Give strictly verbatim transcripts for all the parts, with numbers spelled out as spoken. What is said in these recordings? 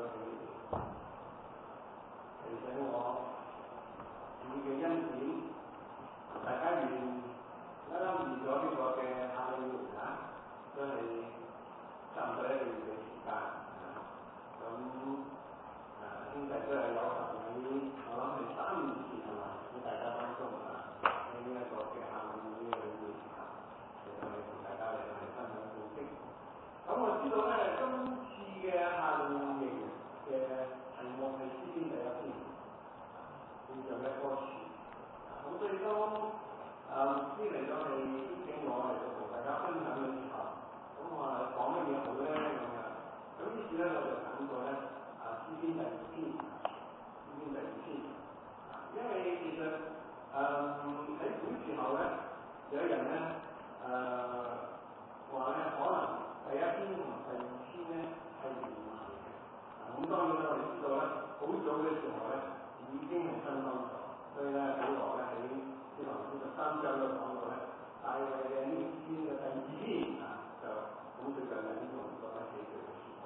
咗起嚟，提醒我主嘅恩典，大家願啱啱預咗呢個嘅夏令營啊，都係差唔多一個月嘅時間啊，咁啊兄弟都係有幸喺我諗係三年前係嘛，喺大家當中啊，喺呢一個嘅夏令會裏面啊，嚟到同大家嚟到係分享信息。咁我知道咧，今次嘅夏令營嘅題目係詩篇第一篇，叫做一棵樹。咁所以當啊牧師嚟到係邀請我嚟到同大家分享嘅時候，咁我話講乜嘢好咧咁樣。咁於是咧我就揀咗咧啊詩篇第二篇，詩篇第二篇。因為其實誒喺古時候咧，有人咧誒話咧可能第一篇同第二篇咧係連埋嘅。咁當然啦，我哋知道咧，好早嘅時候咧已經係分開咗，所以咧保羅咧喺《使徒行傳》十三章都講到咧，大衛嘅呢篇嘅第二篇啊，就咁佢就引用咗一幾句嘅説話。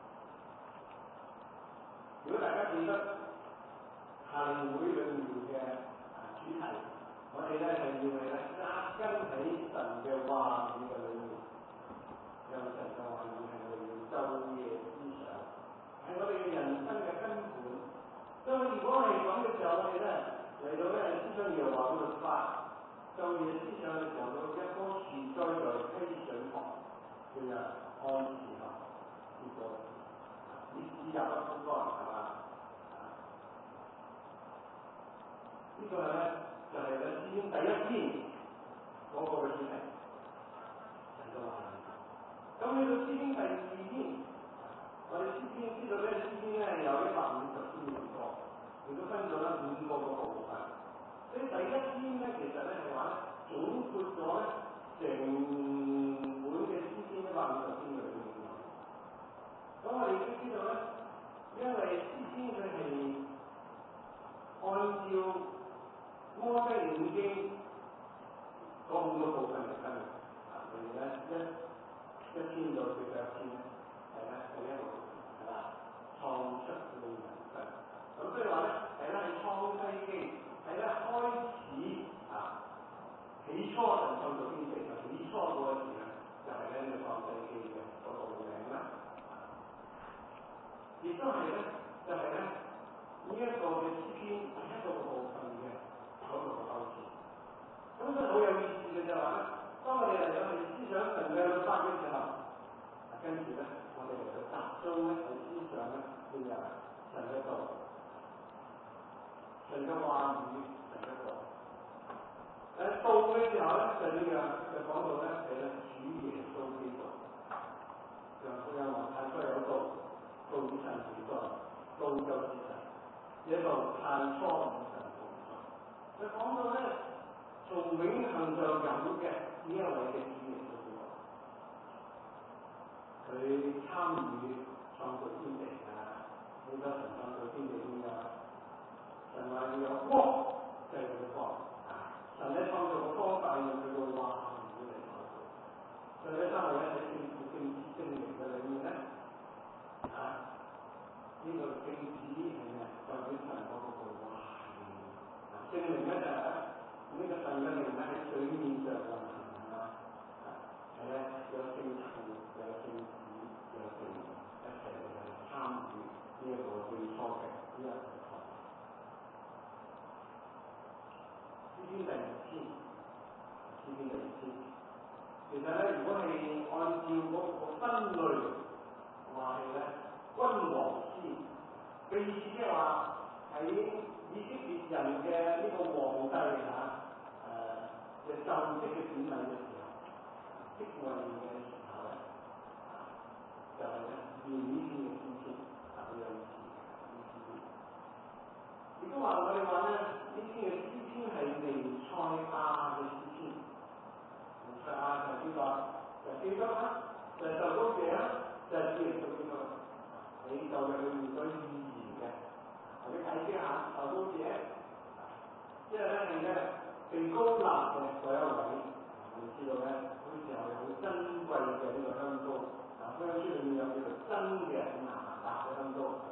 如果大家記得夏令會裏面嘅啊主題，我哋咧係要係咧扎根喺神嘅話語嘅裏面，讓神嘅話語係我哋要晝夜思想，係我哋嘅人生嘅根本。所以如果係咁嘅時候，我哋咧嚟到咧思想耶和華嘅律法，晝夜思想嘅時候，到一棵樹栽在溪水旁，佢就按時候結果子，以枝也不枯乾，係嘛？呢個咧就係咧詩篇第一篇嗰個嘅主題，神嘅話語。咁去到詩篇第二篇，我哋詩篇知道咧，詩篇咧有一百五十篇咁多，亦都分咗咧五個個部分。所以第一篇咧，其實咧係話咧總括咗咧成本嘅詩篇一百五十篇嘅內容。咁我哋都知道咧，因為詩篇佢係按照摩西五經嗰五個部分嚟分嘅，啊，譬如咧一一篇到四十一篇咧，係咧第一個係啦，創出嘅人生。咁所以話咧，係咧係創世記，係咧開始啊，起初神創造天地，起初嗰個時咧，就係咧呢個創世記嘅嗰個名啦。亦都係咧，就係咧呢一個嘅詩篇第一個部分嘅。嗰個構詞，咁所以好有意思嘅就係話咧，當我哋嚟到去思想神嘅律法嘅時候，跟住咧，我哋嚟到集中咧去思想咧邊日神嘅道，神嘅話語，神嘅道。誒道嘅時候咧，就呢樣就講到咧係咧主耶穌基督，像福音話太初有道，道與神同在，道就是神，呢道太初與神。佢講到咧，從永恆上有嘅呢一位嘅主耶穌基督，佢參與創造天地啊，好多神創造天地點樣？神話要有光，就係佢嘅光啊！神咧創造個光帶用佢個話語嚟創造。所以咧，當我咧喺聖父、聖子、聖靈嘅裏面咧，啊，呢、這個聖子係咩？代表神嗰個話語。聖靈咧就係呢個神嘅靈咧喺水面上運行啊，係咧有聖父、有聖子、有聖靈一齊嚟參與呢一個最初嘅呢一個創造。詩篇第二篇，詩篇第二篇，其實咧如果係按照嗰個分類話係咧君王詩嘅意思，即係話喺以色列人嘅呢個皇帝嚇，誒嘅就職嘅典禮嘅時候，職位嘅時候咧，就係咧念呢篇嘅詩篇，啊好有意思嘅呢詩篇。亦都話我哋話咧，呢篇嘅詩篇係彌賽亞嘅詩篇。彌賽亞就係邊個？就係基督啦，就係受膏者啦，就係主耶穌基督。喺舊約裏面所預言嘅。或者解釋下受膏者，即係咧係咧被膏立嘅嗰一位，你知道咧，好似係好珍貴嘅呢個香膏，啊香書裏面有叫做真嘅拿達嘅香膏，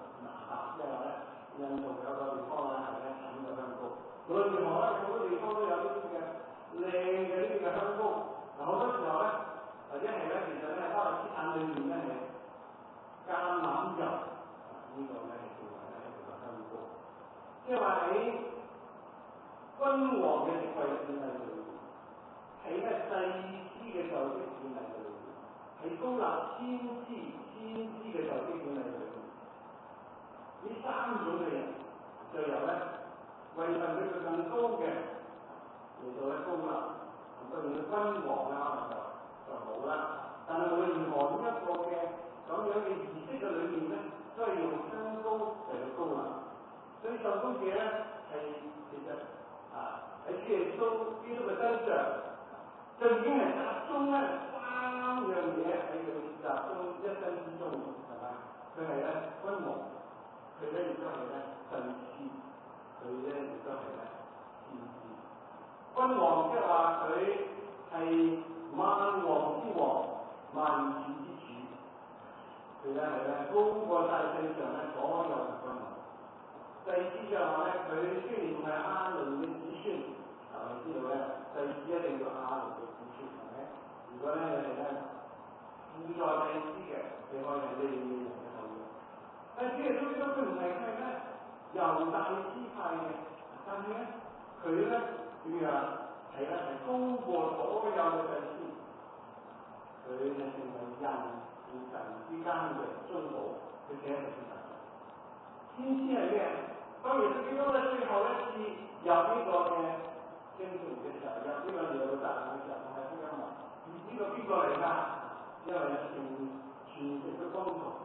印度有個地方咧係咧產嘅香膏，無論如何咧，好多地方都有呢啲嘅靚嘅呢啲嘅香膏。嗱好多時候咧，或者係咧，其實咧巴勒斯坦裏面咧係橄欖油，呢、這個咧係叫為咧一個香膏，即係話喺君王嘅職位嘅建立裏面，喺咧祭司嘅就職建立裏面，喺高立先知先知嘅就職建立裏面，呢三種嘅人就由咧位份比佢更高嘅嚟到咧高立，咁當然嘅君王咧可能就就冇啦。但係無論如何呢一個嘅咁樣嘅儀式嘅裏面咧，都係用香膏嚟到高立。所以受膏者咧係其實啊喺主耶穌基督嘅身上，就已經係集中咧三樣嘢喺佢集中一生之中，係咪？佢係咧君王，佢咧亦都係咧祭司，佢咧亦都係咧先知。君王即係話佢係萬王之王，萬主之主，佢咧係咧高過晒世上咧所有嘅君王。祭司就話咧，佢雖然係亞倫嘅子孫，啊你知道咧，祭司一定要亞倫嘅子孫，係咪？如果咧你係咧輔助祭司嘅，你可以係利未人嘅後裔。但係主耶穌基督佢唔係係咧猶大支派嘅，但係咧佢咧點樣係咧係高過所有嘅祭司，佢係成為人同神之間嘅中保，佢寫一個先知。先知係咩？當耶穌基督咧最後一次入呢個嘅聖城嘅時候，入呢個耶路撒冷嘅時候，係福音話：呢個邊個嚟㗎？因為咧全全城嘅光圖，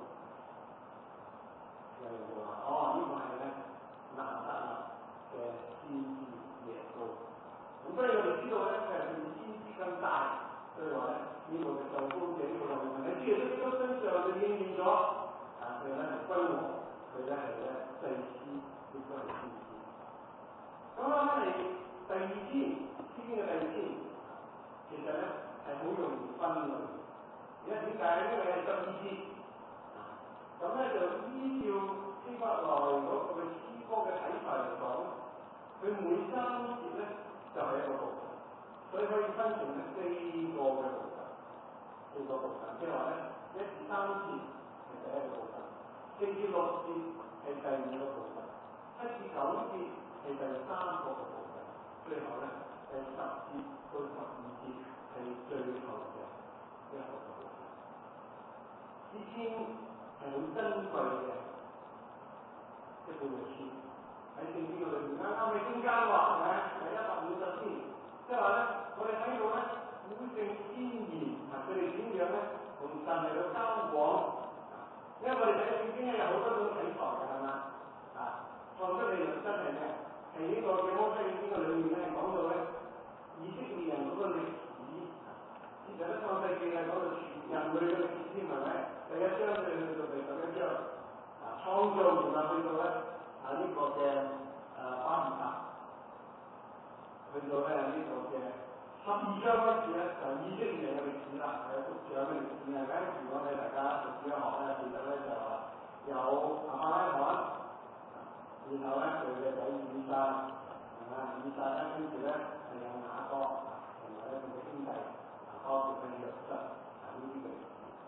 又話：哦，呢、這個係咧拿撒勒嘅先知耶穌。咁所以我哋知道咧，佢係比先知更大。所以話咧，呢、這個嘅受膏者呢個位份喺主耶穌基督身上就應驗咗。啊，佢咧係君王，佢咧係咧祭司。亦都係先知。咁啱啱嚟第二天，詩經嘅第二天，其實咧係好容易分類。而家點解？因為係十二節，咁咧就依照希伯來嗰個嘅詩歌嘅睇法嚟講，佢每三節咧就係、是、一個部分，所以可以分成咧四個嘅部分，四個部分，即係話咧一至三節係第一個部分，四至六節係第二個部分。七至九節係第三個嘅部分，最後咧第十節到十二節係最後嘅一個部分。詩篇係好珍貴嘅一本嘅書，喺聖經嘅裏面啱啱喺中間話係咪？係一百五十篇，即係話咧，我哋睇到咧古聖先賢啊，佢哋點樣咧同神嚟到交往？因為我哋睇聖經咧有好多種睇法嘅，係嘛啊？創出嚟又真係咩？係呢個嘅摩西呢個裏面咧講到咧以色列人嗰個歷史，其實咧創世記係講到全人類嘅歷史添，係咪？第一章對去到第十一章，啊創造然後去到咧啊呢、這個嘅誒巴比塔，去到咧呢、這個嘅十二章開始咧就以色列人嘅歷史啦，係族長嘅歷史係咪？如果你大家讀書一學咧，記得咧就話有亞伯拉罕。然後咧，佢嘅仔以撒，係嘛？以撒咧，跟住咧係有雅各，同埋咧佢嘅兄弟，啊包括咧約瑟，啊呢啲嘅。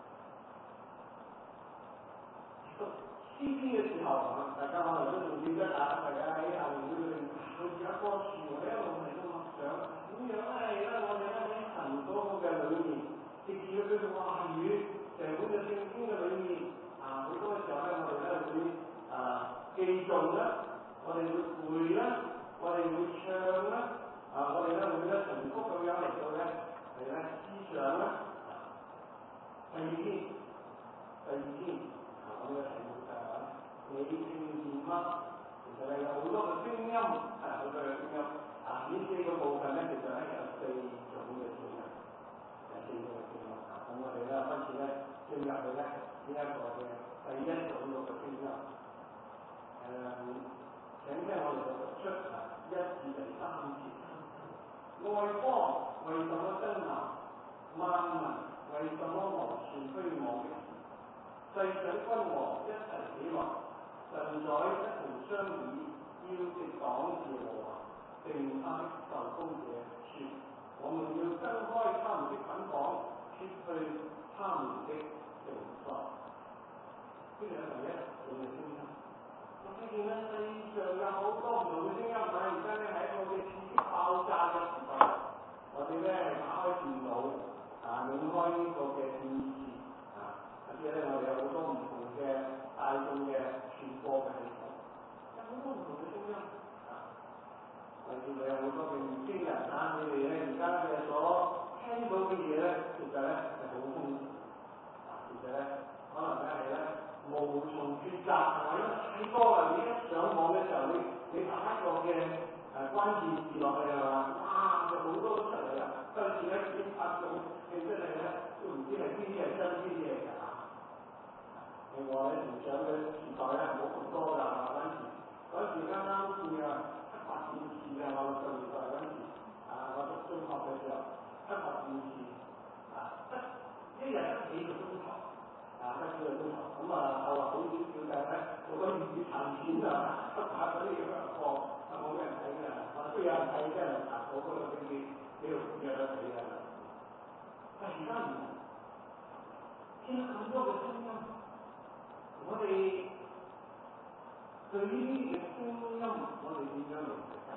讀詩篇嘅時候，大家可能都仲記得啊，大家喺校園裏邊對住一棵樹，我一路喺度默想，點樣咧？而家我哋咧喺神嗰個嘅裏面，藉住佢嘅話語，成本嘅聖經嘅裏面，啊好多嘅時候咧，我哋咧會啊。記誦啦，我哋會背啦，我哋會唱啦，啊，我哋咧會咧重複咁樣嚟到咧係咧思想啦。第二天，第二天，啊，我哋嘅題目就係話你聽見嗎？其實係有好多嘅聲音，係好多嘅聲音。啊，呢四個部分咧，其實咧有四種嘅聲音，有四種嘅聲音。啊，咁我哋咧開始咧進入去咧呢一個嘅第一種嘅聲音。誒、嗯，請聽我哋嘅讀出啊，一至第三節。外邦為什麼爭鬧？萬民為什麼謀算虛妄的事？世上君王一齊起來， 神在一同商議，要直擋耶和華，定他的受膏者說：我們要掙開他們的捆綁，脱去他們的繩索。呢個係第一種嘅聲音。我睇見咧，世上有好多唔同嘅聲音，但係而家咧係一個嘅刺激爆炸嘅時代。我哋咧打開電腦啊，擰開呢個嘅電視啊，或者咧我哋有好多唔同嘅大眾嘅傳播嘅系統，有好多唔同嘅聲音啊。例如你有好多嘅年輕人啊，你哋咧而家嘅所聽到嘅嘢咧，其實咧係好豐富啊，其實咧可能咧係咧無從抉擇，係咪？因為太多啦，你一上網嘅時候，你你打一個嘅誒關鍵字落去係嘛，哇，就好多都出嚟啦。有時咧幾百種，你真係咧都唔知係邊啲係真，邊啲係假。另外咧，成長嘅時代咧冇咁多㗎，嗰陣時嗰陣時啱啱好似啊黑白電視啊，我哋上年代嗰陣時啊，我讀中學嘅時候，黑白電視啊，得一日得幾個鐘頭啊，得幾個鐘頭。咁啊，後來好少少就咧做咗粵語殘片啊，黑白嗰啲咁樣播，啊冇咩人睇㗎，啊都有人睇嘅，啊嗰個都幾幾幾有得睇㗎。但係而家唔同，聽咁多嘅聲音。我哋對於呢啲嘅聲音，我哋點樣嚟教？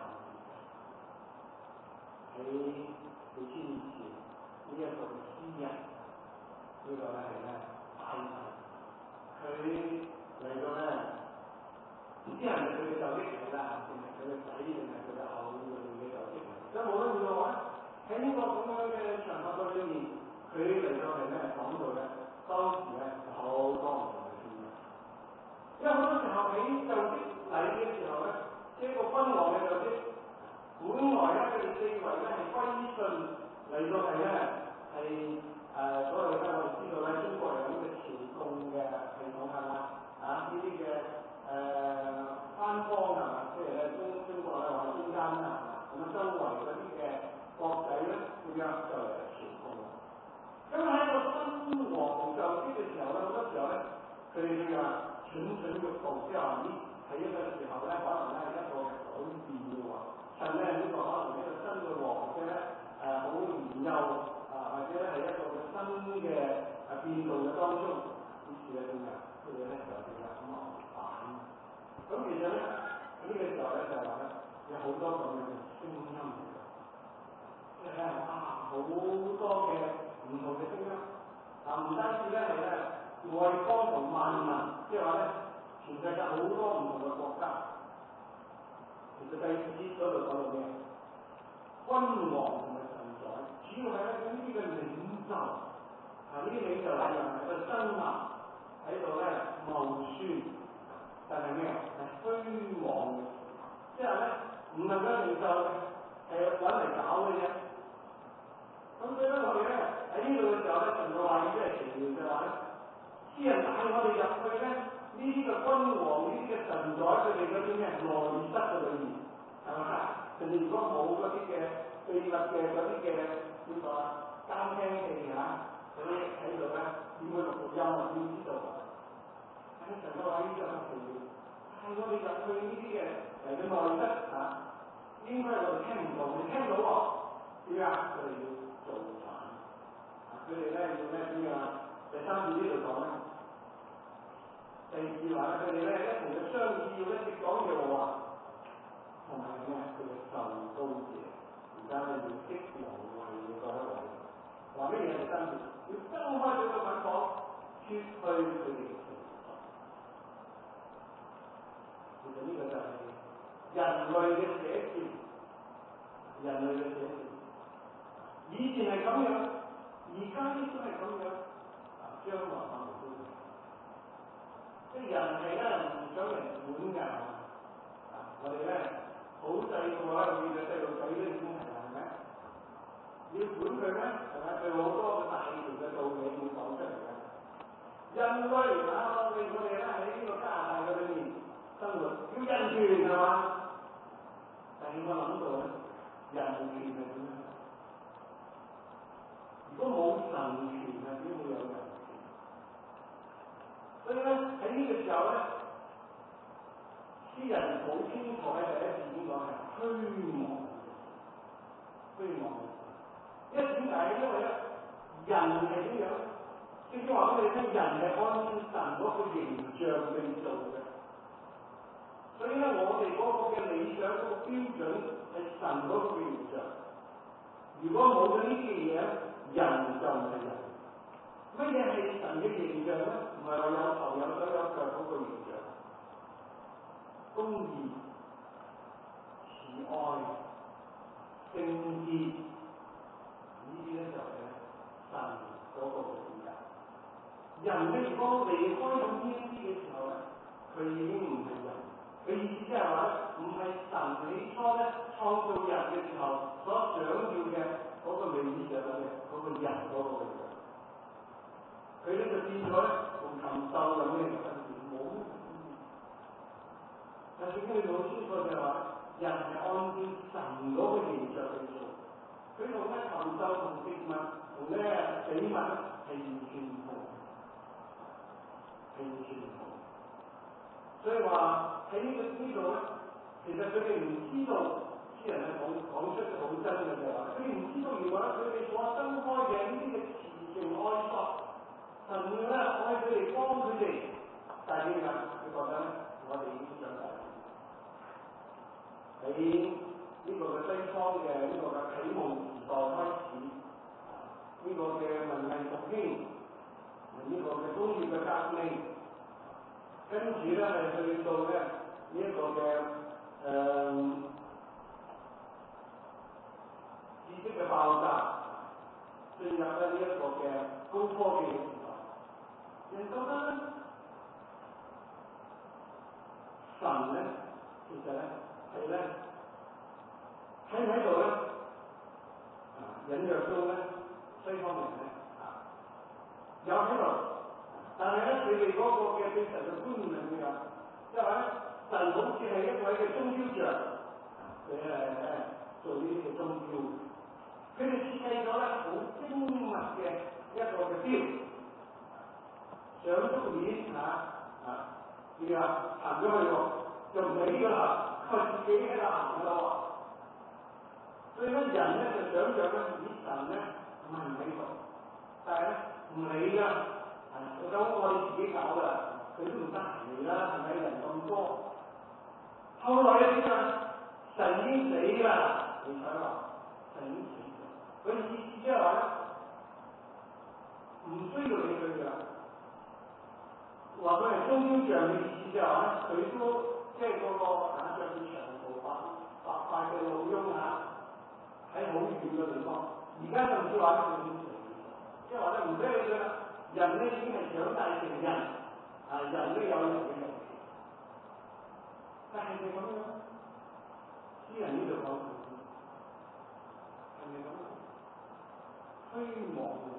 喺幾千年前呢一個嘅詩人，呢、這個咧係咧大衛，佢嚟到咧，唔知係咪佢嘅就職嚟啦，定係佢嘅仔，定係佢嘅後裔嘅就職嚟？咁無論如何咧，喺呢個咁樣嘅場合裏面，佢嚟到係咩講到咧？當時咧好多唔同。因為好多時候喺就職禮嘅時候咧，呢、這個君王嘅就職，本來咧佢哋四圍咧係歸順嚟到係咧係誒所謂咧我哋知道咧中國有呢個朝貢嘅系統係嘛啊呢啲嘅誒藩邦係嘛，即係咧中中國咧話中間啦係嘛，咁啊周圍嗰啲嘅國仔咧點樣就嚟朝貢。咁喺個君王就職嘅時候咧，好多時候咧佢哋點樣？蠢蠢欲動，即係話咦，喺一個時候咧，可能咧係一個嘅改變嘅喎。趁咧呢個可能呢個新嘅王者咧誒好年幼啊，或者咧係一個嘅新嘅誒變動嘅當中，於是咧點啊？佢哋咧就點啊咁啊反。咁其實咧喺呢個時候咧就係話咧有好多咁樣嘅聲音嚟嘅，即係咧啊好多嘅唔同嘅聲音啊，唔單止咧係咧。外邦同萬民，即係話咧，全世界好多唔同嘅國家。其實第二節嗰度講到咩？君王同埋臣宰，主要係咧呢啲嘅領袖，啊呢啲領袖咧又係喺度爭拗，喺度咧謀算，但係咩啊？係虛妄嘅，即係咧唔係嗰個領袖嘅，係揾嚟搞嘅啫。咁所以咧，我哋咧喺呢度嘅時候咧，神嘅話語即係奇妙嘅話咧。啲人帶我哋入去咧，呢啲嘅君王、呢啲嘅臣宰，佢哋嗰啲咩內室嘅裏面，係嘛？人哋如果冇嗰啲嘅秘密嘅嗰啲嘅呢個監聽器嚇，嗰啲喺度咧，點會錄音啊？點知道啊？喺神嘅話呢個係奇妙，帶我哋入去呢啲嘅人嘅內室嚇，應該我哋聽唔到，你聽到喎？點啊？佢哋要造反，啊佢哋咧要咩點啊？第三節呢度講咧，第二節話咧，佢哋咧一同嘅商議要一直講嘅話，同埋咩？佢嘅受膏者，而家咧要擊王位嘅嗰一位，話咩嘢？第三節要掙開佢個捆綁，脱去佢哋嘅繩索。其實呢個就係人類嘅寫照，人類嘅寫照。以前係咁樣，而家亦都係咁樣。將來可能都會，即係人係咧唔想人管㗎，啊！我哋咧好細個啦，見到細路仔都已經係係咪？你要管佢咩？係咪？佢好多嘅大條嘅道理會講出嚟嘅。人類啊，我哋我哋咧喺呢個加拿大嘅裏面生活，要人權係嘛？但係我諗到咧，人權係點樣？如果冇神權啊，點會有人權？所以咧喺呢個時候咧， 啲人好清楚咧，第一次點講係虛妄嘅，虛妄嘅。因為點解？因為咧，人係點樣？聖經話俾你聽，人係按神嗰個形象去做嘅。所以咧，我哋嗰個嘅理想嗰個標準係神嗰個形象。如果冇咗呢啲嘢，人就唔係人。乜嘢係神嘅形象咧？唔係話有頭有手有腳嗰個形象。公義、慈愛、聖潔，呢啲咧就係神嗰個形象。人咧，如果離開咗呢一啲嘅時候咧，佢已經唔係人。佢意思即係話咧，唔係神起初咧創造人嘅時候所想要嘅嗰個理想嘅嗰個人嗰個形象。佢咧就變咗咧同禽獸咁嘅分別，冇乜分別。但係聖經好清楚就係話，人係按照神嗰個形象去做。佢同咧禽獸同植物同咧死物係完全唔同，係完全唔同。所以話喺呢個呢度咧，其實佢哋唔知道，啲人係講講出好真嘅就係話，佢哋唔知道原來佢哋所生開嘅呢啲嘅慈情愛索，神咧愛佢哋幫佢哋，但係點解？佢覺得咧，我哋已經長大喺呢個嘅西方嘅呢個嘅啟蒙時代開始，呢、這個嘅文藝復興，呢、這個嘅工業嘅革命。跟住咧係去到咧呢一、這個嘅誒、呃、知識嘅爆炸，進入咧呢一個嘅高科技嘅時代。人覺得咧，神咧其實咧係咧喺唔喺度咧？啊，隱約中咧西方人咧啊有喺度。但係咧，佢哋嗰個嘅對神嘅觀念係點樣？即係話咧，神好似係一位嘅鐘錶匠，佢係誒做呢啲嘅鐘錶。佢哋設計咗咧好精密嘅一個嘅錶，上足面嚇啊，點啊行咗去喎，就唔理㗎啦，佢自己喺度行㗎啦喎。所以咧，人咧就想像咧，咦神咧唔係唔喺度，但係咧唔理㗎。我想我哋自己搞㗎，佢都唔得閒嚟啦，係咪人咁多？後來咧點啊？神已經死啦，你睇話神已經死咗。佢意思即係話咧，唔需要理佢㗎。話佢係鐘錶匠嘅意思即係話咧，佢都即係嗰個打著住長袍白白髮嘅老翁啊，喺好遠嘅地方。而家甚至話佢已經死咗，即係話咧唔使理佢啦。人咧已經係長大成人，啊人都有人嘅遊戲，但係咪咁樣？詩人呢度講係咪咁樣？虛妄嘅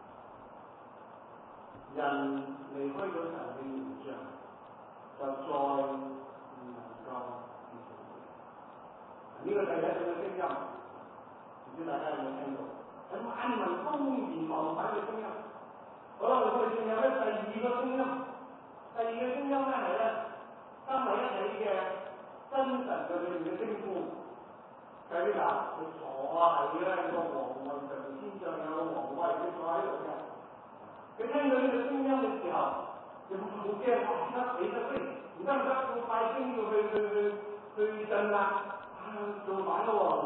人離開咗神嘅形象，就再唔能夠變成呢個第一種嘅聲音，唔知大家有冇聽到？係萬民公然謀反嘅聲音。好啦，我哋仲有咧第二個聲音，第二個聲音咧係咧三位一體嘅真神嘅裏面嘅稱呼。計啲嗱，佢坐喺咧個皇位上面，天上有個皇位，佢坐喺度嘅。佢聽到呢個聲音嘅時候，就好驚，哇！得起得飛，唔得唔得，要快啲要去去去去鎮壓，啊做反咯喎！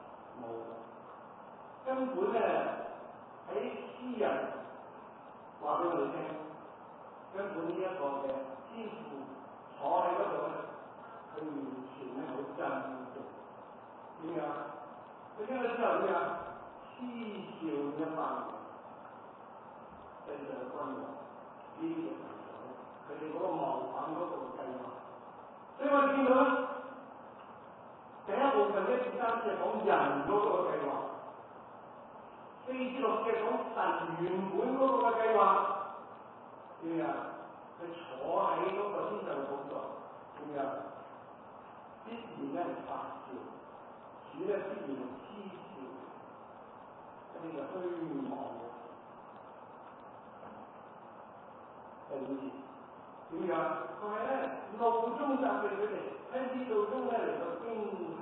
冇，根本咧喺詩人。話俾我哋聽，根本呢一個嘅天父坐喺嗰度咧，佢完全咧好真嘅。點樣？佢聽到之後點樣？嗤笑一番，世上嘅君王，呢啲嘅朋友，佢哋嗰個謀反嗰個計劃。所以我哋見到咧，第一部分一至三節係講人嗰個計劃。四至六嘅講神原本嗰個嘅計劃，點樣？佢坐喺嗰個天上嘅寶座，點樣？必然咧係發笑，主咧必然係嗤笑，一啲嘅虛妄嘅。第五節點樣？佢係咧怒中責備佢哋， 喺呢度中咧嚟到經行，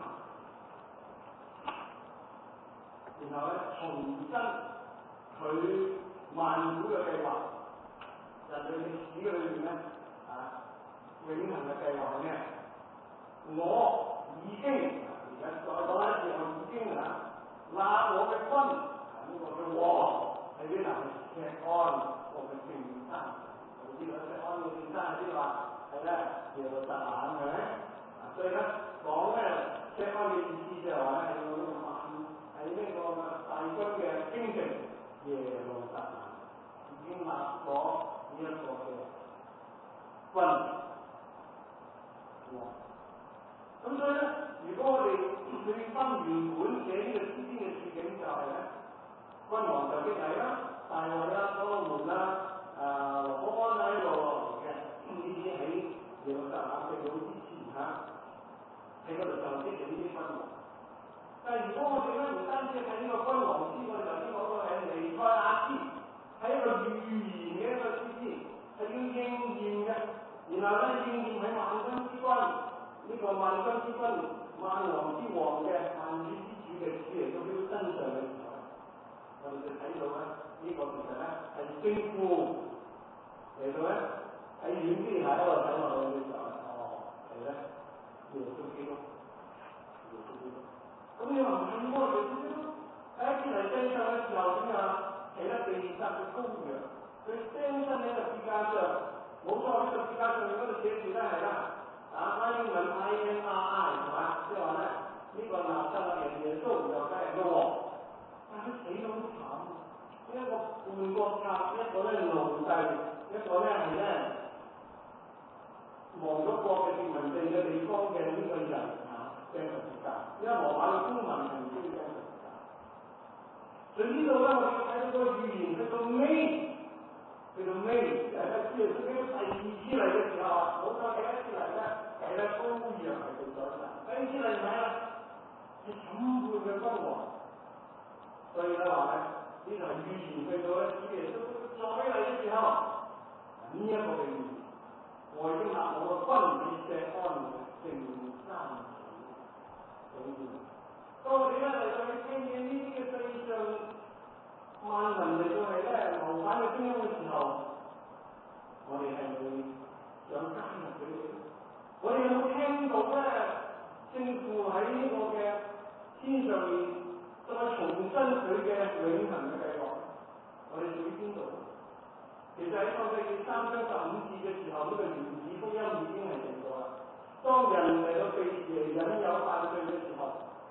然後咧重申佢萬古嘅計劃，人類歷史嘅裏面咧啊永恆嘅計劃係咩？我已經而家再講一次，我已經啊立我嘅君，呢、這個嘅王喺邊啊？係錫安，我嘅聖山。我知道錫安嘅聖山係邊度啊？係咧耶路撒冷係咪？啊，所以咧講咧錫安嘅意思就係話咧係要萬喺呢個大軍嘅京城耶路撒冷已經立咗呢一個嘅君王。咁所以咧，如果我哋去分原本寫呢個詩篇嘅處境就係咧，君王就激勵啦，大衛啦、所羅門啦、誒羅波安啦呢個嘅呢啲喺耶路撒冷被擄之前嚇，喺嗰度就激勵呢啲君王。但係如果我哋咧唔單止睇呢個君王詩，我哋頭先講過係彌賽亞詩，係一個預言嘅一個詩篇，係要應驗嘅，然後咧應驗喺萬軍之君。呢個萬軍之君、萬王之王嘅萬主之主嘅主嚟到呢個身上嘅時候，我哋就睇到咧，呢、這個其實咧係聖父嚟到咧喺遠啲睇一路睇落去嘅時候，哦係咧耶穌基督，耶穌基督。咁你話唔係喎，耶穌基督喺一次嚟世上嘅時候點樣？係咧被殺嘅羔羊，佢釘身喺十字架上，冇錯喺十字架上面嗰度寫住咧係啦。啊，拉英文 I N R I 係嘛？即係話咧，呢、這個納匝肋人耶穌就梗係個王，但係佢死得好慘，一個叛國賊，一個咧奴隸，一個咧係咧亡咗國嘅殖民地嘅地方嘅呢個人啊，釘十字架，因為羅馬嘅公民係唔需要釘十字架。所以呢度咧，我哋睇到個預言去到尾。去到尾，誒喺耶穌基督第二次嚟嘅時候啊，冇錯，第一次嚟咧係咧羔羊係做咗神，第二次嚟唔係啦，係審判嘅君王。所以咧話咧，呢個係預言去到咧，主耶穌再嚟嘅時候，呢一個嘅預言，我已經立我嘅君喺錫安嘅聖山上，所以當我哋咧嚟到去聽見呢啲嘅對象。萬民嚟到係咧謀反嘅聲音嘅時候，我哋係會想加入佢哋。我哋有冇聽到咧？聖父喺呢個嘅天上面再重申佢嘅永恆嘅計劃。我哋屬於邊度？其實喺創世記三章十五節嘅時候，呢、這個原始福音已經係定咗啦。當人嚟到被邪引誘犯罪嘅時候，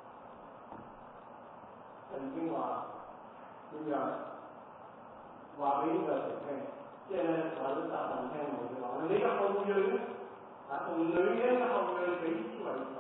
曾經話。點樣話俾呢個人聽？即係咧話咗撒旦聽我哋話，你嘅後裔咧啊，同女人嘅後裔彼此為仇。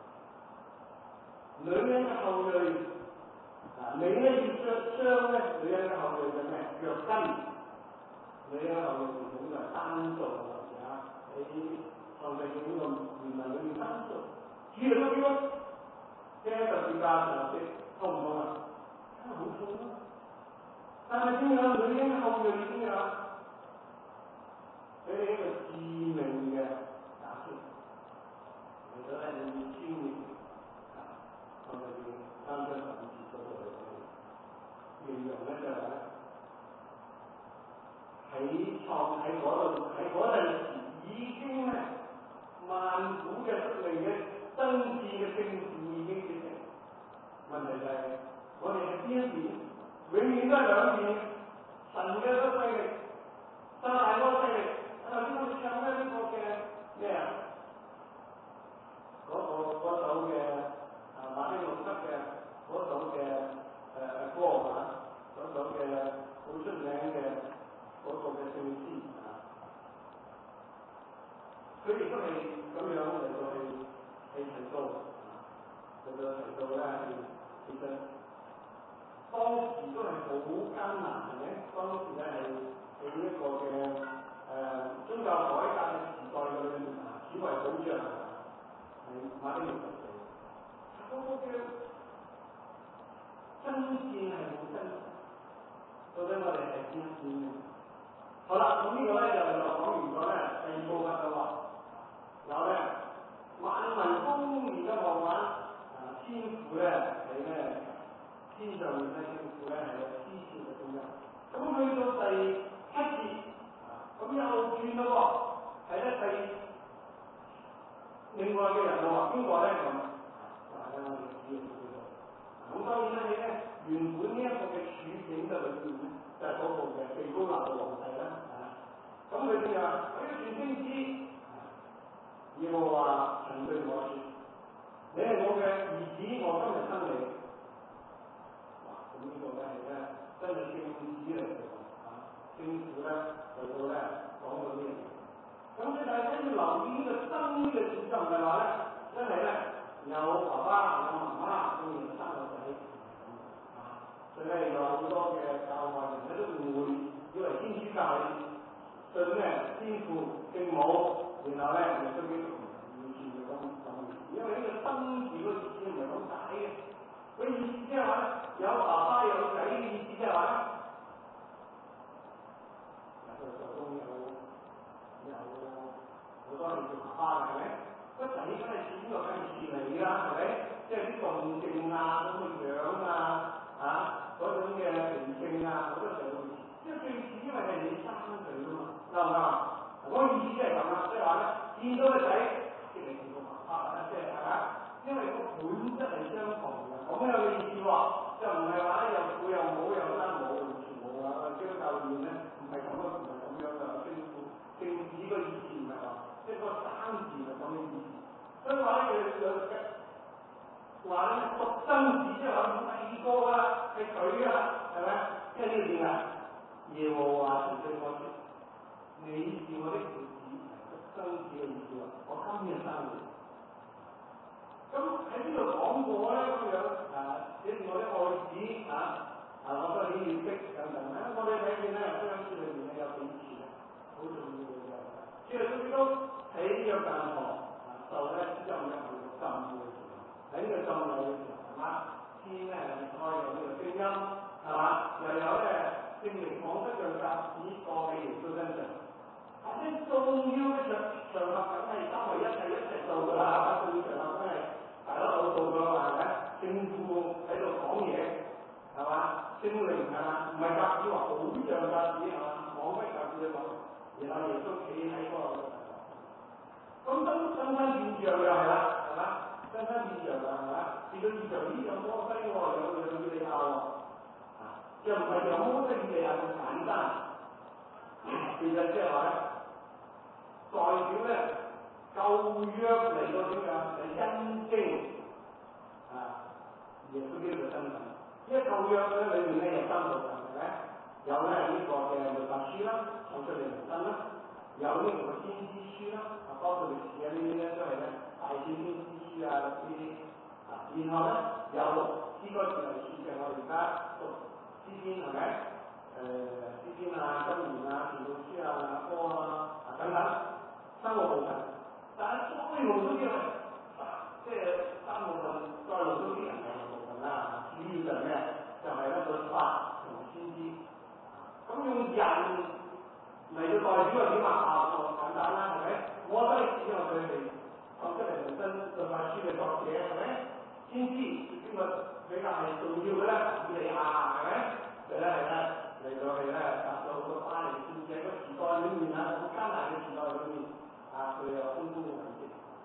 女人嘅後裔啊，你咧要著傷咧，女人嘅後裔嘅咩？腳跟。女人嘅後裔傳統就係單數啊，喺創世記呢個原文裏面單數。主耶穌基督釘十字架上的痛唔痛啊？梗係好痛啦！但係點樣？女人後裔點樣？俾你一個致命嘅打擊，嚟到咧你要穿越啊！我哋要三章十五節嗰度嚟形容咧就係咧喺創喺嗰度喺嗰陣時已經咧萬古嘅生命嘅爭戰嘅勝負已經決定。問題就係、是、我哋係邊一邊？永遠都係兩邊，神嘅嗰個勢力，撒旦嗰個勢力。頭先我哋唱咧呢個嘅咩啊？嗰、那個嗰首嘅啊馬丁路德嘅嗰首嘅誒歌啊，嗰首嘅好出名嘅嗰個嘅聖詩啊，佢亦都係咁樣嚟到去去提到，嚟到提到咧係其實。當時都係好艱難嘅，當時咧係喺一個嘅誒、呃、宗教改革嘅時代裏面啊，主為保障係馬丁路德嘅。嗰個嘅爭戰係好真實，到底我哋係邊一邊嘅？好啦，咁呢個咧就就講完咗咧第二部分嘅話，然後咧萬民上面咧，政府咧係有支持嘅聲音。咁去到第七節，咁又轉咯喎，係咧第另外嘅人就話邊個咧咁？話咧我哋知道知道。咁當然咧，咧原本呢一個嘅處境嘅裏邊咧，就係嗰個嘅被膏立嘅皇帝啦，係咁佢就話：我要傳天旨，耶和華曾對我説：你係我嘅兒子，我今日生你。哇！咁呢個咧係咧真係聖旨嚟嘅喎，啊，政府咧嚟到咧講到呢樣嘢。咁你大家要留意呢個生呢個字就唔係話咧，真係咧有爸爸有媽媽咁然後生個仔，啊，所以咧有好多嘅教外人咧都誤會，以為天主教信咩天父聖母，然後咧耶穌基督完全係咁咁意思，因為呢個生字嗰個意思唔係咁解嘅，佢意思即係話咧有爸爸有仔嘅意思即係話咧，嗱佢就都有。有好多人做爸爸嘅，係咪？個仔梗係似邊個梗係似你啦，係咪？即係啲動靜啊，咁嘅樣啊，啊嗰種嘅脾性啊，好多時候會似。因為最似因為係你生佢㗎嘛，啱唔啱？我意思即係咁啦，即係話咧，見到個仔即係見到爸爸啦，即係係咪？因為個本質係相同嘅，咁樣嘅意思喎，就唔係話咧又父又母又生母完全冇啊！基督教裏面咧唔係咁啊，唔係咁樣嘅，政府。政治個意思唔係話，即係個生字係咁嘅意思。所以話咧，佢佢話咧獨生子即係話第二個啊，係佢啊，係咪？即係呢個點啊？耶和華曾對我説：你是我的兒子，獨生子嘅意思喎。我今日生你。咁喺呢度講過咧咁樣啊，你是我的愛子啊啊！我當然要識等等啦。我哋睇見咧，《福音書》裏面咧有幾次咧，好重要嘅。即係佢都喺呢個教堂啊受咧之後咧去到浸嘅時候，喺呢個浸禮嘅時候係嘛，先咧開有呢個聲音係嘛，又有咧聖靈彷彿像鴿子降喺耶穌身上。但係重要嘅場場合梗係三位一體一齊到㗎啦，重要場合梗係大家都到㗎啦，係咪？聖父喺度講嘢係嘛，聖靈係嘛，唔係鴿子話好像鴿子係嘛，彷彿鴿子咁。然後亦都企喺嗰個，咁真真身變像又係啦，係嘛？真身變像又係嘛？變到現場呢有摩西喎，有有以利亞喎，啊，又唔係有摩西以利亞咁簡單，其實即係話咧，代表咧舊約嚟到點樣係印證啊耶穌基督嘅身份，因為舊約咧裏面咧有三部分係咪？有咧呢個嘅律法書啦，創出嚟人生啦，有呢個嘅先知書啦，啊包括歷史啊呢啲咧都係咧大小先知書啊呢啲啊，然後咧有詩歌詞嚟書嘅，我哋而家讀詩篇係咪？誒詩篇啊、箴言啊、傳道書啊、雅歌啊啊等等三個部分，但係再濃咗啲係即係三部分再濃咗啲人嘅部分啦，主要就係咩？就係咧律法同先知。咁用人嚟到代表係點啊？就簡單啦，係咪？我都係指望佢哋創出嚟本身律法書嘅作者，係咪？先知邊個比較係重要嘅咧？以利亞係咪？佢咧係咧嚟到係咧達到好多巴黎先知喺個時代裏面啊，好艱難嘅時代裏面啊，佢有豐功偉績。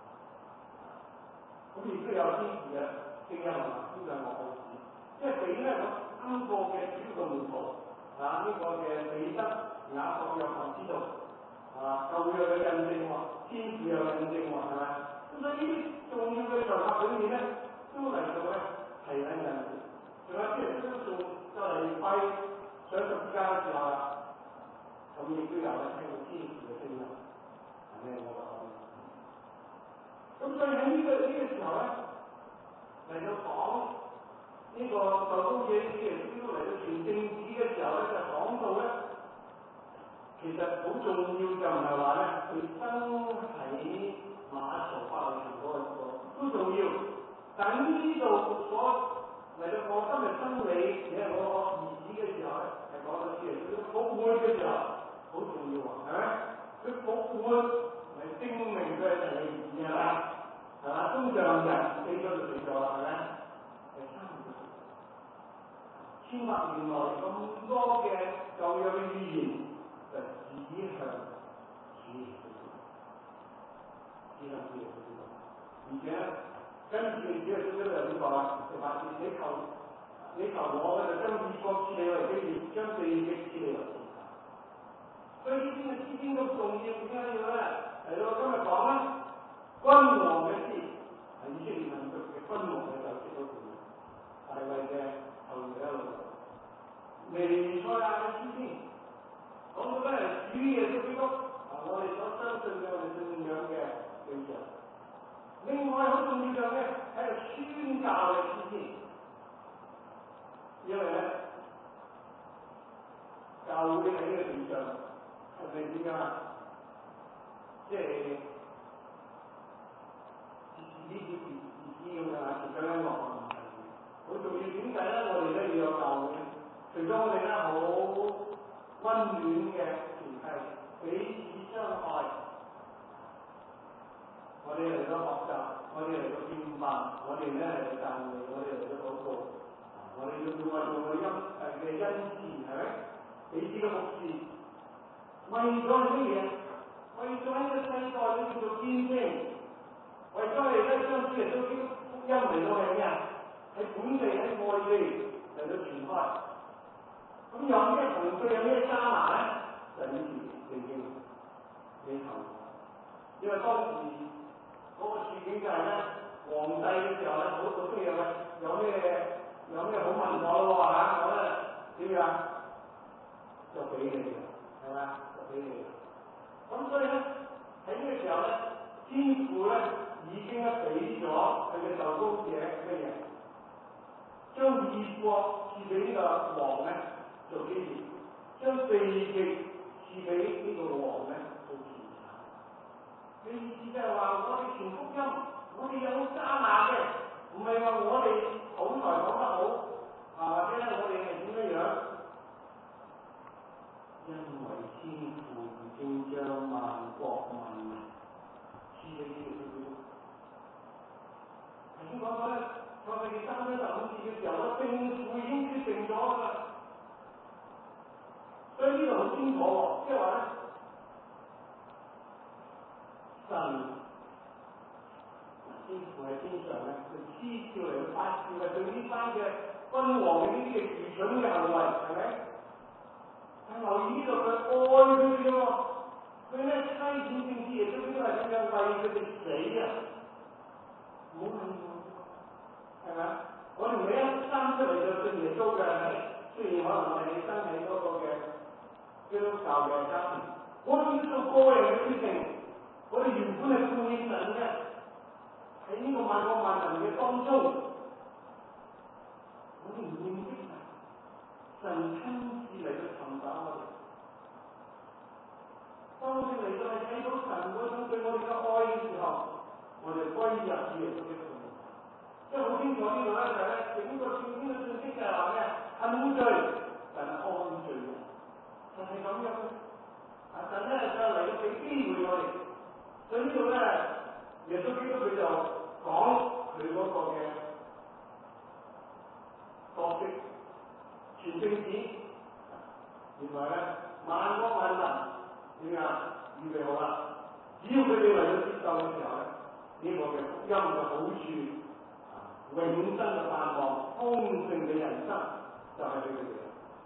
咁亦都有天使嘅聲音啊，呢兩個故事，即係俾咧個三個嘅主要嘅門徒。啊！呢、這個嘅彼得、雅各、約翰知道，啊舊約嘅印證喎，天父有印證喎，係咪？咁所以呢啲重要嘅場合裏面咧，都嚟到咧係喺印證。仲有啲人都仲就嚟揮上十字架嘅時候啦，咁亦都有咧聽到天父嘅聲音，係咩？我講。咁所以喺呢、這個呢、這個時候咧，嚟到講。呢個受膏者呢啲人基督嚟到傳聖旨嘅時候咧，就講到咧，其實好重要就唔係話咧，佢生喺馬槽伯利恆嗰個都重要，但係呢度所嚟到講今日生你，你係我個兒子嘅時候咧，係講到主耶穌復活嘅時候，好重要啊，係咪？佢復活嚟證明佢係神嘅兒子係咪？係嘛？中上人死咗就死咗啦，係咪？係生唔到。 千百年來咁多嘅舊約嘅預言，就指向主耶穌，指向主耶穌。而且跟住主耶穌都有點講啊，就話你求你求我，就將列國賜你為基業，將地極賜你為業。所以呢啲嘅詩篇咁重要，點解要咧嚟到今日講咧？君王嘅詩係以色列民族嘅君王嘅就職嗰段，大衛嘅後裔一路。彌賽亞嘅詩篇講到咧主耶穌基督啊，我哋所相信嘅我哋信仰嘅對象。另外好重要嘅咧係個宣教嘅詩篇，因為咧教會喺呢個地上係咪點樣啊？即係自自己自自自己咁樣啊，自相安樂啊，好重要。點解咧？我哋咧要有教會。除咗我哋咧好溫暖嘅團契，彼此相愛，我哋嚟到學習，我哋嚟到獻飯，我哋咧嚟到讚美，我哋嚟到禱告，我哋要運用我哋恩誒嘅恩賜，係咪？彼此嘅服侍，為咗係乜嘢？為咗喺呢個世代裏邊做見證，為咗係咧將主耶穌基督福音嚟到係咩啊？喺本地喺外地嚟到傳開。咁有咩同佢有咩加碼咧？就呢條聖經呢頭，因為當時嗰個處境就係咧，皇帝嘅時候咧，好好中意有有咩有咩好問我咯喎嚇，我咧點樣就俾你嘅，係咪？就俾你嘅。咁所以咧喺呢個時候咧，天父咧已經咧俾咗佢嘅受膏者咩嘢？將異國賜俾呢個王咧。做基業，將地極賜俾呢個王咧做田產。嘅意思就係話，我哋傳福音，我哋有加碼嘅，唔係話我哋口才講得好，啊或者咧我哋係點樣樣？因為天父已經將萬國萬民賜俾呢個基督。頭先講咗咧，創世記三章十五節嘅時候咧，政府已經決定咗㗎啦。所以呢度好清楚喎，即係話咧，神天父喺天上咧，佢支召嚟發召係對呢班嘅君王嘅呢啲嘅愚蠢嘅行為，係咪？但留意呢度佢愛佢哋嘅喎，佢咧差遣聖子耶穌基督係點樣為佢哋死啊？唔好問我，係咪？我哋唔係一生出嚟就信耶穌嘅，係咪？雖然可能係你生喺嗰個嘅基督教嘅家庭，我哋要做個人嘅決定。我哋原本係奉獻神嘅，喺呢個萬國萬民嘅當中，我哋唔認識神，神親自嚟到尋找我哋。當我哋嚟到係睇到神嗰種對我哋嘅愛嘅時候，我哋歸入主耶穌基督。即係好清楚呢度咧，就係咧整個聖經嘅信息就係話咩？恨罪，但係安罪人，就係咁樣。啊，神咧就嚟到俾機會我哋，所以呢度咧，耶穌基督佢就講佢嗰個嘅角色，傳聖旨。原來咧，萬國萬民點啊？預備好啦！只要佢哋嚟到接受嘅時候咧，呢、這個嘅福音嘅好處。永生嘅盼望，豐盛嘅人生就係俾佢哋。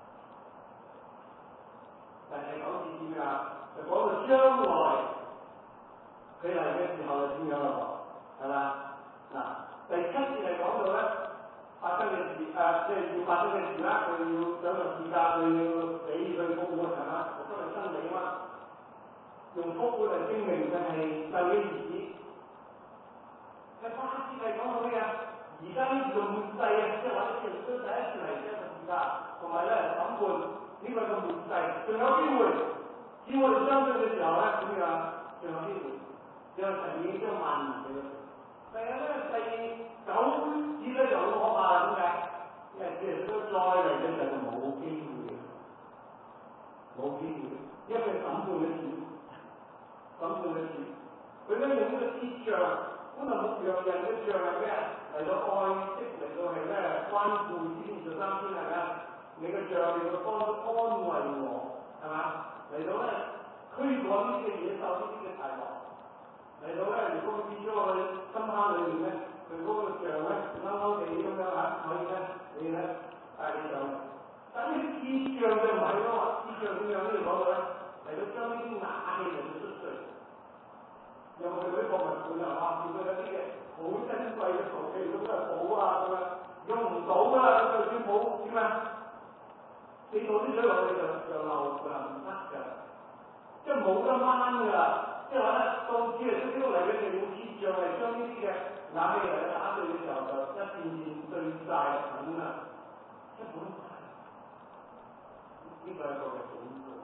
但係九節點啊？就講到將來佢嚟嘅時候就點樣咯？係嘛？嗱，第七節係講到咧發生嘅事，誒、呃，即係要發生嘅事啦。佢要上個時間，佢要死，佢復活係嘛？復活係生命啊嘛。用復活嚟證明就係神嘅兒子。第八節係講到咩啊？而家呢個末世啊，即係話啲耶穌第一次嚟嘅十字架，同埋咧審判呢個嘅末世，仲有機會。只要我哋相信嘅時候咧，點樣？仲有機會。因為神已經將萬年俾咗。但係咧，第九節咧就好可怕啦，點解？因為耶穌再嚟嘅時候就冇機會嘅，冇機會，因為審判嘅事，審判嘅事，佢咧用呢個鐵杖。本來牧羊人嘅杖係咩啊？嚟到愛惜，嚟到係咩關顧呢啲二十三天係咪啊？ 你個像你個方都安慰我，係嘛？嚟到咧驅趕呢啲嘅野獸，呢啲嘅大王。嚟到咧，如果佢變咗落去深坑裏面咧，佢嗰個像咧勾勾地咁樣嚇，可以咧，你咧帶你上嚟。但係呢啲像就唔係咯，啲像點樣呢度講到咧？嚟到將呢啲瓦器嚟到出碎。有冇去嗰啲博物館啊？哇！見到有啲嘅好珍貴嘅陶器，咁嘅寶啊咁樣，用唔到啊！就算寶點啊？你倒啲水落去就就漏㗎，唔得㗎，即係冇得掹㗎。即係話咧，到主耶穌基督嚟嘅時候，設像係將呢啲嘅瓦器嚟打碎嘅時候，就一件件碎晒咁啦，一本唔係。呢個係一個嘅本質。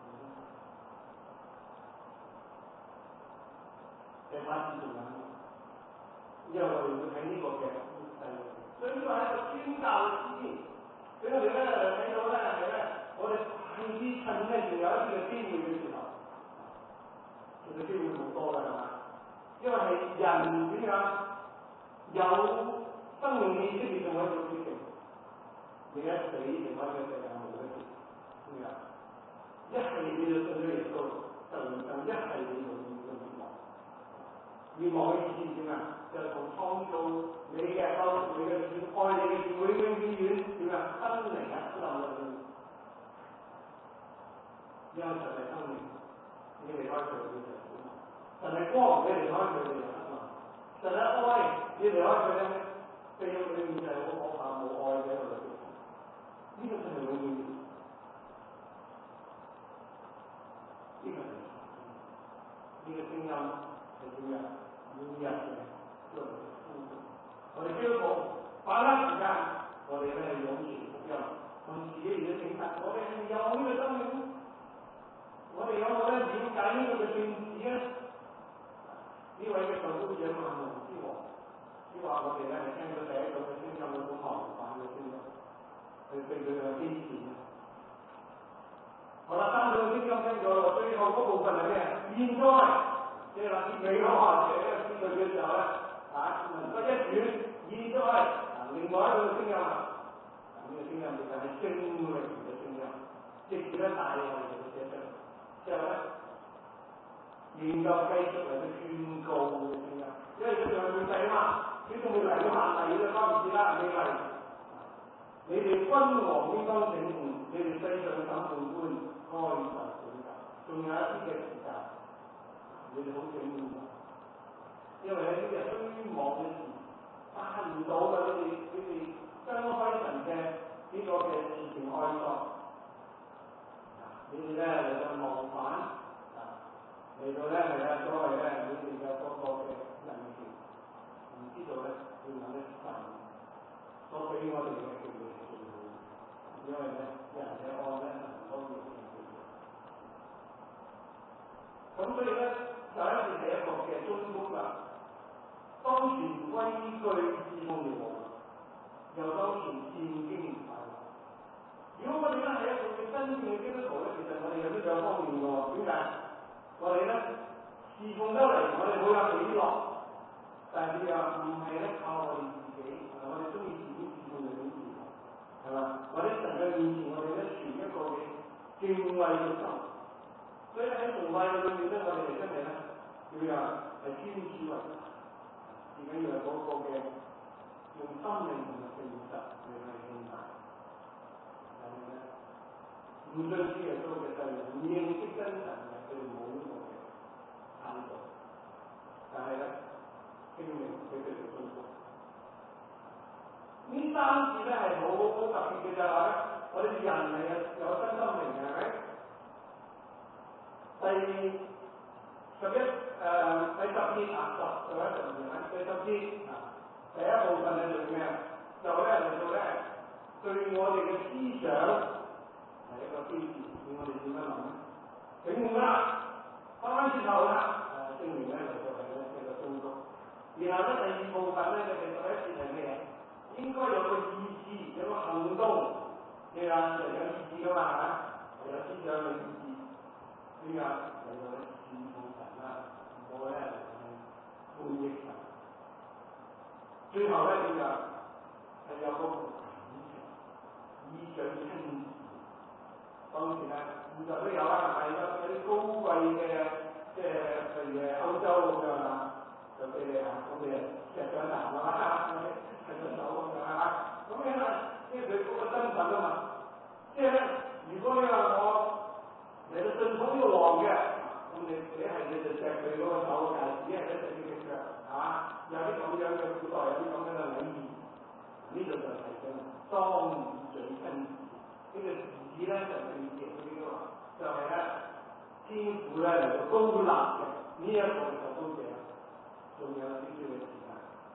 嘅關係仲有，因為我哋會睇呢個嘅細路，所以呢個係一個宣教嘅思維。俾我哋咧睇到咧係咧，我哋快啲趁咧仲有一啲嘅機會嘅時候，其實機會好多㗎係嘛？因為係人點樣有生命氣息，你仲可以做決定。你一死，另外一個世界冇得決，點樣？一係你就信咗耶穌，就唔信；一係你就要滅亡。滅亡嘅意思點啊？就同創造你嘅救贖你嘅主、愛你嘅主永永遠遠點啊？分離啊！冧落去，因為神係生命，你離開佢你就死亡；神係光，你離開佢你就黑暗；神係愛，你離開佢咧，地獄裏面就係好可怕冇愛嘅一個地方。呢個就係永遠。呢個係呢個聲音係點樣？每日嘅都係呼喚。我哋基督徒把握時間，我哋咧係勇傳福音，同自己嚟到證實，我哋係有呢個生命，我哋有冇咧了解呢個嘅聖旨咧？呢位嘅受膏者萬王之王，只話我哋咧係聽到第一個嘅聲音，嗰種模範嘅聲音，去對佢嘅堅持。好啦，三個聲音聽咗啦，最後嗰部分係咩？現在。即係話結尾嗰下，即係呢個詩句嘅時候咧，啊，文筆一轉，現在啊，另外一個聲音啊，呢、這個聲音其實係聖靈嘅聲音，直接咧帶我哋嚟寫出嚟，之後咧研究繼續嚟到勸告嘅聲音，因為佢仲未仔啊嘛，佢仲未嚟到限例嘅，當然知啦，未嚟。你哋君王應當醒悟，你哋世上嘅審判官該受管教，仲有一啲嘅時間。你哋好醒悟，因為喺呢啲係虛妄嘅事，辦唔到嘅。你哋你哋張開神嘅呢個嘅事情愛作，你哋咧嚟到謀反，嚟到咧係啊所謂咧你哋嘅嗰個嘅人權，唔知道咧要揾一神所俾我哋嘅權利係最好，因為咧人嘅愛咧神都要嘅。咁所以咧。第一次係一個嘅忠告啦，當全歸居侍奉耶和華，又當全戰經快樂。如果我哋咧係一個嘅真正嘅基督徒咧，其實我哋有呢兩方面嘅喎。點解？我哋咧侍奉得嚟，我哋好有喜樂，但係又唔係咧靠我哋自己，我哋中意自己侍奉就點侍奉，係嘛？或者神嘅面前，我哋咧存一個嘅敬畏嘅心。所以喺崇拜嘅裏面咧，我哋真係咧要有係堅持為自己要係嗰個嘅用心靈同埋誠實嚟係敬拜。但係咧，唔信主耶穌嘅世人，唔認識真神嘅，佢哋冇呢個嘅態度。但係咧，證明佢哋嘅信服。呢三次咧係好好特別嘅就係話咧，我哋人係有有真心靈嘅，係咪？第十一誒、呃、第十節啊，十十一十二啊，第十節啊，第一部分係做咩？就咧嚟到咧對我哋嘅思想係一個標誌，叫我哋點樣諗咧？醒悟啦，翻返轉頭啦，誒證明咧嚟到係咧一個忠告。然後咧第二部分咧嘅第十一節係咩嘢？應該有個意志，有個行動，你話人有意志噶嘛？係咪？有思想有意志。點解嚟到咧侍奉神啦？唔好咧叛逆神。最後咧點解係有個意志，意長親自。當時咧，現在都有啦，係有有啲高貴嘅，即係譬如誒歐洲咁樣啊，就俾你啊，咁你錫咗一啖啊嘛，係隻手咁樣啊，咁樣咧，即係佢嗰個身份啊嘛。即係咧，如果你話我嚟到進奉呢個王嘅，咁你你係你就錫佢嗰個手嘅戒指，係你錫佢隻腳，係嘛？有啲咁樣嘅古代有啲咁樣嘅禮儀，呢度就係嘅當以嘴親自。呢個字咧就係記住呢個，就係咧天父咧嚟到高立嘅呢一個就高者，仲有少少嘅時間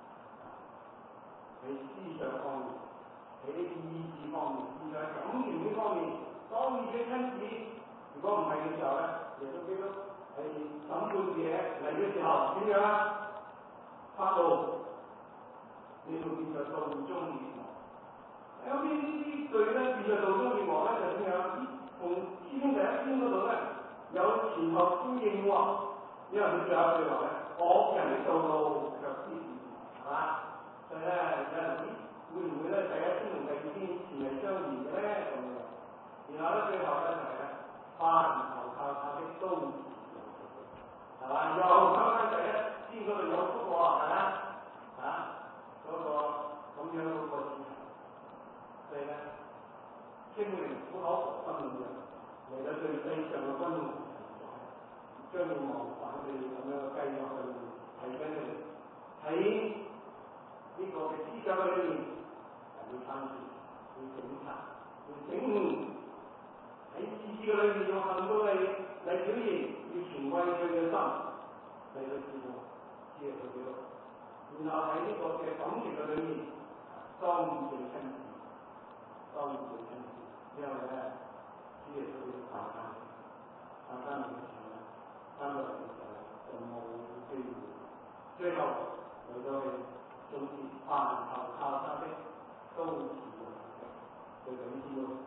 喺思想方面，喺啲意志方面，而在感情呢方面，當以嘴親自，如果唔係嘅時候咧，耶穌基督係審判者嚟嘅時候點樣啊？發怒，你會變在道中滅亡。有啲呢啲句咧變在道中滅亡咧就點樣？同詩篇第一篇嗰度咧有前後呼應喎，因為佢最後一句話咧，惡人的道路卻偏離，係嘛？所以咧有人知會唔會咧第一篇同第二篇前係相連嘅咧咁樣？然後咧最後咧就係、是、咧，凡投靠他的都是有福的，係嘛？又翻翻第一篇嗰度有福喎，係嘛？啊，嗰、那個咁樣嗰個字。所以咧，聖靈苦口婆心咁樣嚟到對世上嘅君王將要謀反佢哋咁樣嘅計劃去提緊佢哋喺呢個嘅思想裏面，要參與，要檢查，要整悟喺意志嘅裏面要行到嚟嚟表現，要傳威佢嘅心嚟到知道知道佢幾多，然後喺呢個嘅感情嘅裏面，當以最親自。當然最親切，因為咧，主耶穌要打翻，打翻嚟嘅時候咧，翻到嚟嘅時候咧，就冇機會。最後嚟到去總結，凡投靠他的都是有福的，就咁知道。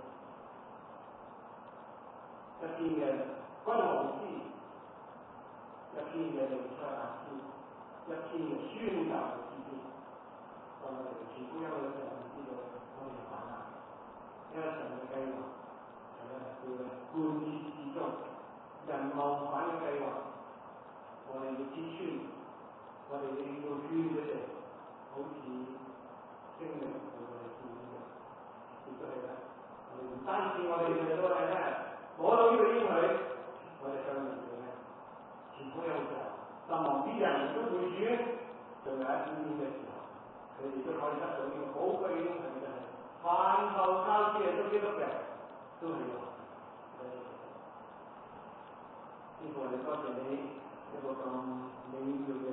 一篇嘅君王詩，一篇嘅彌賽亞詩，一篇嘅宣教嘅詩篇，當我哋傳福音嘅時候，知道我哋反彈。因為神嘅計劃係咧叫咧貫徹始終，人謀反嘅計劃，我哋要揭穿，我哋要勸佢哋，好似聖靈對我哋勸嘅，亦都係咧，我哋唔單止我哋嘅都係咧攞到呢個應許，我哋向人哋咧傳福音嘅時候，甚望啲人都會轉，仲有一點點嘅時候，佢哋都可以得到呢個寶貴嘅應許嘅。凡投靠主耶穌基督嘅，都係有。師父，我哋多謝你一個咁美妙嘅